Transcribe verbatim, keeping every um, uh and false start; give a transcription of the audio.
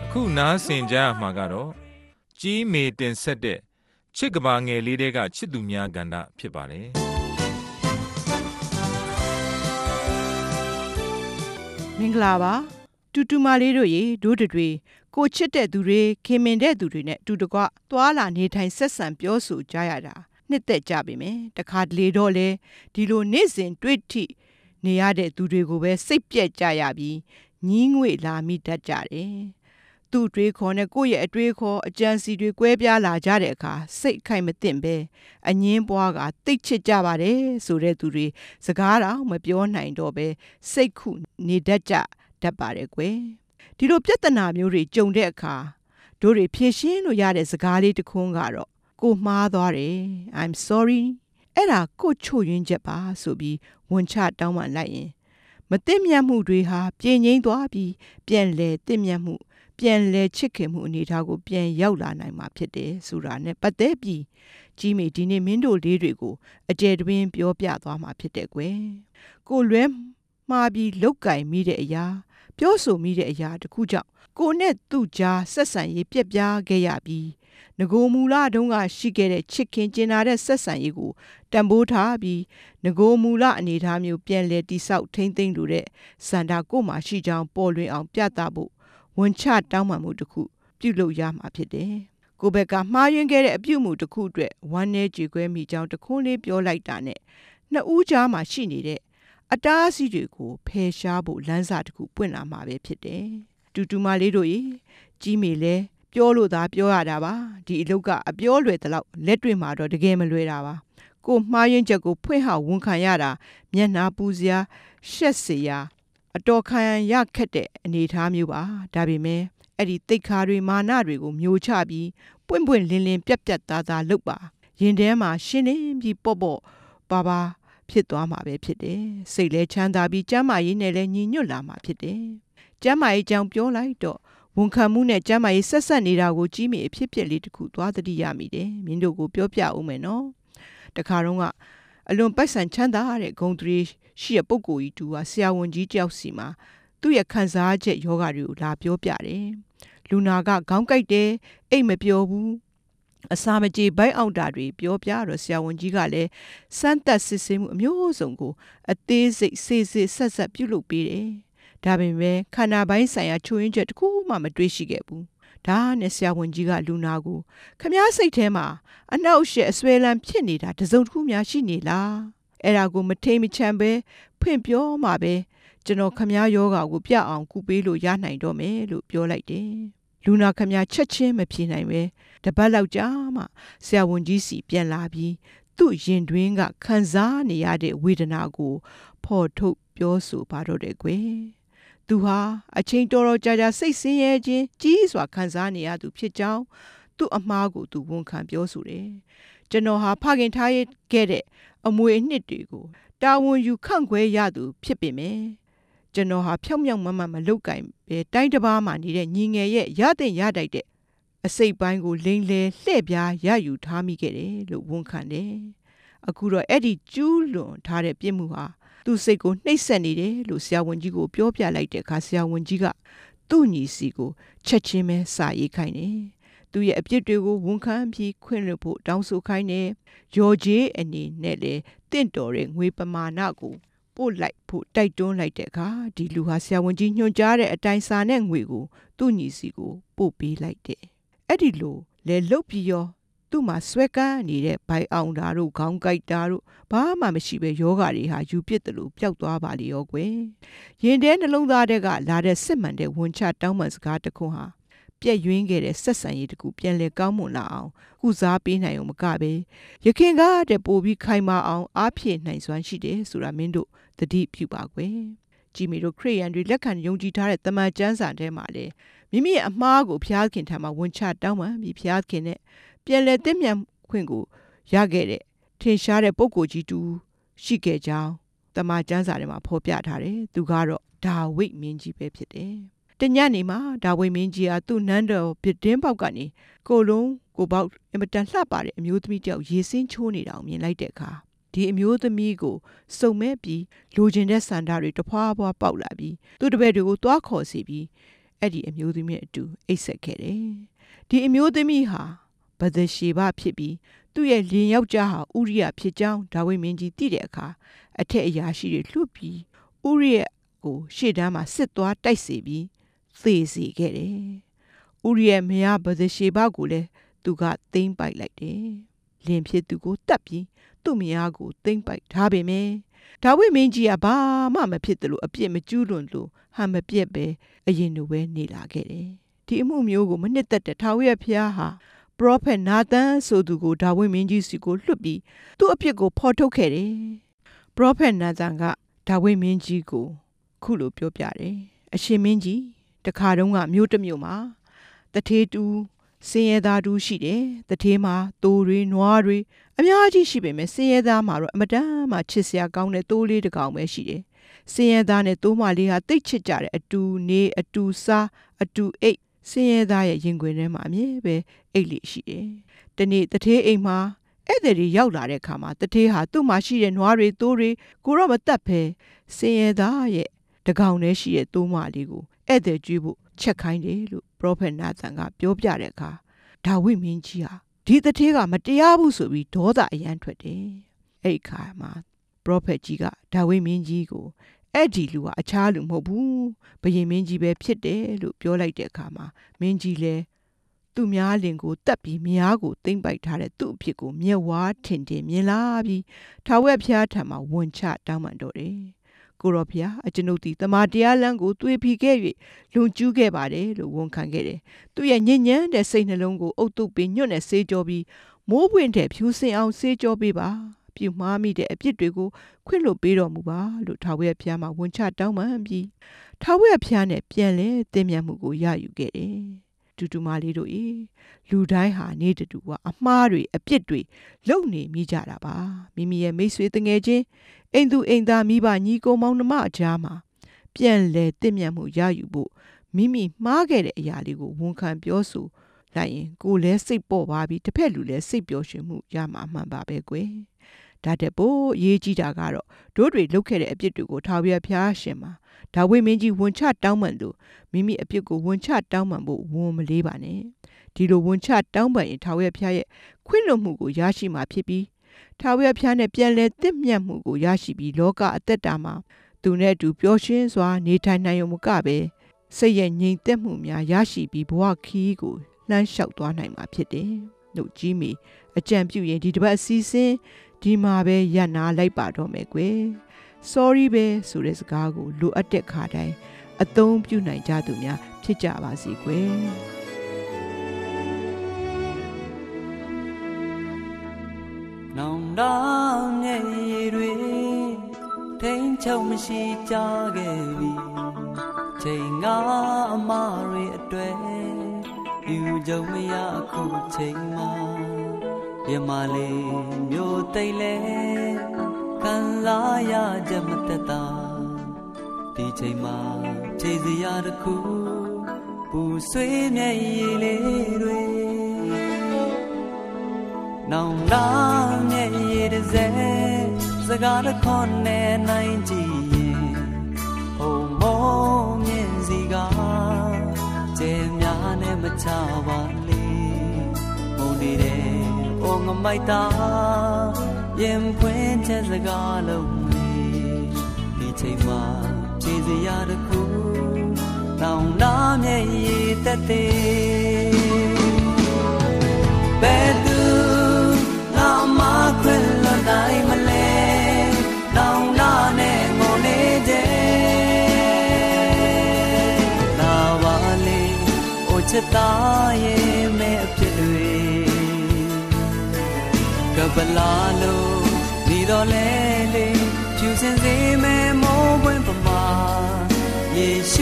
ခုနားဆင်ကြမှာကတော့ကြီးမေတင်ဆက်တဲ့ချစ်ကဘာငယ်လေးတွေကချစ်သူများကဏ္ဍဖြစ်ပါတယ်မင်္ဂလာပါတူတူမလေးတို့ရေဒိုးတွေကိုချစ်တဲ့သူတွေခင်မင်တဲ့သူတွေနဲ့တူတကွသွားလာနေထိုင်ဆက်ဆံပြောဆိုကြရတာနှစ်သက်ကြပြီမယ်တခါတလေတော့လေဒီလိုနေ့စဉ်တွေ့ထိနေရတဲ့သူတွေကိုပဲစိတ်ပြက်ကြရပြီးညင်းငွေလာမိတတ်ကြတယ်သူ့တွေးခေါ်နဲ့ကိုယ့်ရဲ့အတွေးခေါ်အကြံစီတွေကွဲပြားလာကြတဲ့အခါစိတ်အခိုက်မသိပဲအငင်းပွားကတိတ်ချစ်ကြပါတယ်ဆိုတဲ့သူတွေစကားတော့မပြောနိုင်တော့ပဲစိတ်ခုနေတတ်ကြတတ်ပါတယ်ကွယ်ဒီလိုပြဿနာမျိုးတွေကြုံတဲ့အခါတို့တွေဖြေရှင်းလို့ရတဲ့စကားလေးတစ်ခုကတော့ကိုမှားသွားတယ် I'm sorry အဲ့ဒါကိုချို့ယွင်းချက်ပါဆိုပြီးဝန်ချတောင်းပန်လိုက်ရင်မသိမြတ်မှုတွေဟာပြင်းငိမ့်သွားပြီးပြန်လဲသိမြတ်မှုပြန်လဲချစ်ခင်မှုအနေထားကိုပြန်ရောက်လာနိုင်မှာဖြစ်တယ်ဆိုတာနဲ့ပတ်သက်ပြီးကြီးမေဒီနေ့မင်းတို့လေးတွေကိုအကျယ်တွင်ပြောပြသွားမှာဖြစ်တယ်ကွယ်ကိုလွဲမှားပြီးလောက်ကင်မိတဲ့အရာပြောဆိုမိတဲ့အရာတခုကြောင့်ကိုနဲ့သူ့ကြားဆက်ဆံရေးပြက်ပြားခဲ့ရပြီးငကိုမူလတုန်းကရှိခဲ့တဲ့ချစ်ခင်ကျင်နာတဲ့ဆက်ဆံရေးကိုတန်ဖိုးထားပြီးငကိုမူလအနေထားမျိုးပြန်လဲတိဆောက်ထိမ့်သိမ့်လို့တဲ့စန္ဒကိုမှရှိကြောင်းပေါ်လွင်အောင်ပြသဖို့ဝန်ချတောင်းပန်မှုတစ်ခုပြုလုပ်ရမှာဖြစ်တယ်။ကိုဘက်ကမှားယွင်းခဲ့တဲ့အပြုမှုတစ်ခုအတွက်ဝမ်းနည်းကြေကွဲမိကြောင်းတခွန်းလေးပြောလိုက်တာနဲ့နှစ်ဦးကြားမှာရှိနေတဲ့အတားအဆီးတွေကိုဖယ်ရှားဖို့လမ်းစာတစ်ခုပွင့်လာမှာပဲဖြစ်တယ်။တူတူမလေးတို့ရေကြီးမေလဲပြောလို့သာပြောရတာပါဒီအလုပ်ကအပြောလွယ်တဲ့လောက်လက်တွေ့မှာတော့တကယ်မလွယ်တာပါကိုမှားယွင်းချက်ကိုဖွင့်ဟောက်ဝန်ခံရတာမျက်နှာပူစရာရှက်စရာအတော်ခံရခက်တဲ့အနေအထားမျိုးပါဒါပေမဲ့အဲ့ဒီတိတ်ခါတွေမာနတွေကိုမျိုးချပြီးပွင့်ပွင့်လင်းလင်းပြက်ပြက်သားသားလုပ်ပါရင်ထဲမှာရှင်းနေပြီးပေါ့ပေါ့ပါပါဖြစ်သွားမှာပဲဖြစ်တယ်စိတ်လဲချမ်းသာပြီးကျမ်းမာရေးနဲ့လဲညီညွတ်လာမှာဖြစ်တယ်ကျမ်းမာရေးကြောင့်ပြောလိုက်တော့ဝန်ခံမှုနဲ့ကျမ်းမာရေးဆက်ဆက်နေတာကိုကြီးမိအဖြစ်ဖြစ်လေးတစ်ခုသွားသတိရမိတယ်မင်းတို့ကိုပြောပြဦးမယ်နော်တခါတော့ကအလွန်ပိုက်ဆံချမ်းသာတဲ့ဂုံတရီရှိတဲ့ပုဂ္ဂိုလ်ကြီးတူဟာဆရာဝန်ကြီးတယောက်စီမှာသူ့ရဲ့ခံစားချက်ယောဂတွေကိုလာပြောပြတယ်လူနာကခေါင်းကိုက်တယ်အိတ်မပျော်ဘူးအစာမကြေဘိုက်အောင်တာတွေပြောပြတော့ဆရာဝန်ကြီးကလည်းစမ်းသပ်စစ်ဆေးမှုအမျိုးစုံကိုအသေးစိတ်စေစေဆက်ဆက်ပြုလုပ်ပေးတယ်ဒါပေမဲ့ခန္ဓာပိုင်းဆိုင်ရာချိုးယွင်းချက်တစ်ခုမှမတွေ့ရှိခဲ့ဘူးဒါနဲ့ဆရာဝန်ကြီးကလူနာကိုခမားစိတ်ထဲမှာအနှောက်အယှက်အဆွဲလန်းဖြစ်နေတာတစုံတစ်ခုများရှိနေလားအဲ့ဒါကိုမထိန်မချမ်းပဲဖွင့်ပြောမှပဲကျွန်တော်ခမားယောဂါကိုပြအောင်ကုပေးလို့ရနိုင်တော့မယ်လို့ပြောလိုက်တယ်လူနာခမားချက်ချင်းမဖြေနိုင်ပဲတပတ်လောက်ကြာမှဆရာဝန်ကြီးစီပြန်လာပြီးသူ့ရင်တွင်းကခံစားနေရတဲ့ဝေဒနာကိုဖော်ထုတ်ပြောဆိုပါတော့တယ်ကွယ်သူဟာအချိန်တော်တော်ကြာကြာစိတ်ဆင်းရဲခြင်းကြီးစွာခံစားနေရသူဖြစ်ကြောင်းသူ့အမှားကိုသူဝန်ခံပြောဆိုတယ်ကျွန်တော်ဟာဖခင်ထားခဲ့တဲ့အမွေအနှစ်တွေကိုတာဝန်ယူခန့်ခွဲရသူဖြစ်ပေမယ့်ကျွန်တော်ဟာဖြောင့်မြောက်မမမလုတ်ကင်ပဲတိုင်းတစ်ပါးမှနေတဲ့ညီငယ်ရဲ့ရတဲ့ရတိုက်တဲ့အစိတ်ပိုင်းကိုလိမ့်လဲလှဲ့ပြားရယူထားမိခဲ့တယ်လို့ဝန်ခံတယ်အခုတော့အဲ့ဒီကျူးလွန်ထားတဲ့ပြစ်မှုဟာသူ့စိတ်ကိုနှိပ်စက်နေတယ်လို့ဆရာဝန်ကြီးကိုပြောပြလိုက်တဲ့အခါဆရာဝန်ကြီးကသူ့ညီစီကိုချက်ချင်းပဲစာရေးခိုင်းတယ်သူ့ရဲ့အပြစ်တွေကိုဝန်ခံပြီးခွင့်လွှတ်ဖို့တောင်းဆိုခိုင်းတယ်ရော်ကြီးအနေနဲ့လေတင့်တော်တဲ့ငွေပမာဏကိုပို့လိုက်ဖို့တိုက်တွန်းလိုက်တဲ့အခါဒီလူဟာဆရာဝန်ကြီးညွှန်ကြားတဲ့အတိုင်းစာနဲ့ငွေကိုသူ့ညီစီကိုပို့ပေးလိုက်တယ်အဲ့ဒီလိုလေလုတ်ပြီးရောသူ့မှာဆွဲကန်းနေတဲ့ဘိုင်အောင်တာတို့ခေါင်းကိုက်တာတို့ဘာမှမရှိပဲယောဂါတွေဟာယူပစ်တယ်လို့ပျောက်သွားပါလေရောကွယ်ရင်ထဲနှလုံးသားတွေကလာတဲ့စစ်မှန်တဲ့ဝန်ချတောင်းပန်စကားတစ်ခုဟာပြည့်ယွင်းခဲ့တဲ့ဆက်ဆံရေးတစ်ခုပြန်လည်ကောင်းမွန်လာအောင်ကုစားပေးနိုင်အောင်မကပဲရခင်ကတည်းပိုပြီးခိုင်မာအောင်အားဖြည့်နိုင်စွမ်းရှိတယ်ဆိုတာမင်းတို့သတိပြုပါကွယ်ကြည်မီတို့ခရိယန်တွေလက်ခံယုံကြည်ထားတဲ့တမန်ကျမ်းစာထဲမှာလေမိမိရဲ့အမှားကိုဘုရားခင်ထံမှာဝန်ချတောင်းပန်ပြီးဘုရားခင်နဲ့ပြန်လည်သင့်မြတ်ခွင့်ကိုရခဲ့တဲ့ထင်ရှားတဲ့ပုဂ္ဂိုလ်ကြီးတူရှိခဲ့ကြောင်းတမန်ကျမ်းစာထဲမှာဖော်ပြထားတယ်သူကတော့ဒါဝိဒ်မင်းကြီးပဲဖြစ်တယ်တညနေမှာဒါဝိဒ်မင်းကြီးဟာသူ့နန်းတော်ပြတင်းပေါက်ကနေကိုလုံးကိုပေါက်အင်မတန်လှပတဲ့အမျိုးသမီးတယောက်ရေစင်းချိုးနေတာကိုမြင်လိုက်တဲ့အခါဒီအမျိုးသမီးကိုစုံမဲ့ပြီးလိုချင်တဲ့စန္ဒတွေတဖွာဖွာပေါက်လာပြီးသူ့တပည့်တွေကိုတွားခေါ်စီပြီးအဲ့ဒီအမျိုးသမီးနဲ့အတူအိပ်ဆက်ခဲ့တယ်ဒီအမျိုးသမီးဟာဗဒရှေဘဖြစ်ပြီးသူ့ရဲ့လင်ယောက်ျားဟာဥရိယဖြစ်ကြောင်းဒါဝိမင်းကြီးသိတဲ့အခါအထက်အရာရှိတွေလှုပ်ပြီးဥရိယကိုရှေ့တန်းမှာစစ်သွားတိုက်စေပြီးသေစေခဲ့တယ်ဥရိယမယားဗဒရှေဘကိုလည်းသူကသိမ်းပိုက်လိုက်တယ်လင်ဖြစ်သူကိုတတ်ပြီးသူ့မယားကိုသိမ်းပိုက်ထားပေမယ့်ဒါဝိမင်းကြီးကဘာမှမဖြစ်သလိုအပြစ်မကျူးလွန်လို့ဟန်မပြက်ပဲအရင်လိုပဲနေလာခဲ့တယ်ဒီအမှုမျိုးကိုမနှစ်သက်တဲ့ထာဝရဘုရားဟာပရောဖက်နာသန်ဆိုသူကိုဒါဝိမင်းကြီးစီကိုလွှတ်ပြီးသူ့အပြစ်ကိုဖော်ထုတ်ခဲ့တယ်ပရောဖက်နာသန်ကဒါဝိမင်းကြီးကိုခုလိုပြောပြတယ်အရှင်မင်းကြီးတခါတုန်းကမြို့တစ်မြို့မှာတထေးတူစင်ရသားတူရှိတယ်တထေးမှာတိုးတွေနွားတွေအများကြီးရှိပေမဲ့စင်ရသားမှာတော့အမတန်မှချစ်စရာကောင်းတဲ့တိုးလေးတစ်ကောင်ပဲရှိတယ်စင်ရသားနဲ့တိုးမလေးဟာတိတ်ချစ်ကြတယ်အတူနေအတူစားအတူအိတ်စင်ရသားရဲ့ရင်ခွင်ထဲမှာအမြဲပဲအိတ်လေးရှိတယ်တနေ့တထေးအိမ်မှာဧည့်သည်တွေရောက်လာတဲ့အခါမှာတထေးဟာသူ့မှာရှိတဲ့နွားတွေတိုးတွေကိုတော့မတတ်ပဲစင်ရသားရဲ့တကောင်ထဲရှိတဲ့တိုးမလေးကိုဧည့်သည်ကျွေးဖို့ချက်ခိုင်းတယ်လို့ပရောဖက်နာသန်ကပြောပြတဲ့အခါဒါဝိမင်းကြီးဟာဒီတထေးကမတရားဘူးဆိုပြီးဒေါသအယံထွက်တယ်အဲ့ဒီအခါမှာပရောဖက်ကြီးကဒါဝိမင်းကြီးကိုအဲ့ဒီလူဟာအခြားလူမဟုတ်ဘူးဘုရင်မင်းကြီးပဲဖြစ်တယ်လို့ပြောလိုက်တဲ့အခါမှာမင်းကြီးလည်းသူများလင်ကိုတတ်ပြီးမယားကိုသိမ့်ပိုက်ထားတဲ့သူ့အဖြစ်ကိုမျက်ဝါးထင်ထင်မြင်လာပြီးထာဝရဘုရားထံမှာဝန်ချတောင်းပန်တော့တယ်ကိုရောဘုရားအကျွန်ုပ်ဒီတမန်တရားလမ်းကိုသွေးဖီခဲ့၍လွန်ကျူးခဲ့ပါတယ်လို့ဝန်ခံခဲ့တယ်သူရဲ့ညဉ့်ညမ်းတဲ့စိတ်နှလုံးကိုအုပ်တုပ်ပြီးညွတ်နဲ့ဆေးကြောပြီးမိုးပွင့်တဲ့ဖြူစင်အောင်ဆေးကြောပေးပါပြုမှားမိတဲ့အပြစ်တွေကိုခွင့်လွှတ်ပေးတော်မူပါလို့ထာဝရဘုရားမှာဝန်ချတောင်းပန်ပြီးထာဝရဘုရားနဲ့ပြန်လဲသင်မြတ်မှုကိုရယူခဲ့တယ်တူတူမလေးတို့ဤလူတိုင်းဟာနေတူကအမှားတွေအပြစ်တွေလုပ်နေမိကြတာပါမိမိရဲ့မိတ်ဆွေတငယ်ချင်းအိမ်သူအိမ်သားမိဘညီကိုမောင်နှမအကြားမှာပြန်လဲသင်မြတ်မှုရယူဖို့မိမိမှားခဲ့တဲ့အရာလေးကိုဝန်ခံပြောဆိုလိုက်ရင်ကိုယ်လဲစိတ်ပေါ့ပါပြီးတစ်ဖက်လူလဲစိတ်ပျော်ရွှင်မှုရမှာမှန်ပါပဲကွယ်ဒါတဲ့ပို့ရေးကြည့်တာကတော့တို့တွေလုပ်ခဲ့တဲ့အပြစ်တွေကိုထာဝရဘုရားရှင်မှာဒါဝိမင်းကြီးဝန်ချတောင်းပန်လို့မိမိအပြစ်ကိုဝန်ချတောင်းပန်ဖို့ဝန်မလေးပါနဲ့ဒီလိုဝန်ချတောင်းပန်ရင်ထာဝရဘုရားရဲ့ခွင့်လွှတ်မှုကိုရရှိမှာဖြစ်ပြီးထာဝရဘုရားနဲ့ပြန်လဲသင့်မြတ်မှုကိုရရှိပြီးလောကအသက်တာမှာသူနဲ့အတူပျော်ရွှင်စွာနေထိုင်နိုင်ရုံမကပဲစိတ်ရဲ့ငြိမ်သက်မှုများရရှိပြီးဘဝခီးကိုလှမ်းလျှောက်သွားနိုင်မှာဖြစ်တယ်လို့ကြီးမီအကြံပြုရင်ဒီတစ်ပတ်အစီအစဉ်ဒီမှာပဲရပ်နာလိုက်ပါတော့မယ်ကွယ် sorry ပဲဆိုတဲ့စကားကိုလိုအပ်တဲ့ခါတိုင်းအသုံးပြုနိုင်ကြသူများဖြစ်ကြပါစေကွယ်နောင်တမျက်ရည်တွေထိန်ချုံမရှိကြခဲ့ပြီချိန်ကအမတွေအတွေ့ယူကြုံမရခုချိန်မှာပြမလေးမျိုးသိမ့်လဲခံစားရကြမတတ်တာဒီချိန်မှာခြေစရာတစ်ခုပူဆွေးမျက်ရည်လေးတွေနောင်လာမျက်ရည်တစ်စဲစကားတစ်ခွန်းနဲ့နိုင်ကြည့်ရင်ဟိုမောမြင်စီကကျဲများနဲ့မချပါလေမုန်နေတဲ့အိုငမိုက်တာရင်ဖွင့်ချက်စကားလုံးလေးဒီချိန်မှာခြေစရာတစ်ခုနောင်လာမျက်ရည်တက်သေးဘယ်သူငါမခွင့်လွတ်တိုင်းမလဲနောင်လာနဲ့ငိုနေတဲ့လာပါလေအိုချစ်သားရဲ့မဲ့အဖြစ်တွေကပလာလို့ဒီတော့လဲလေဖြူစင်စေမဲ့မိုးပွင့်ပမာရေရှ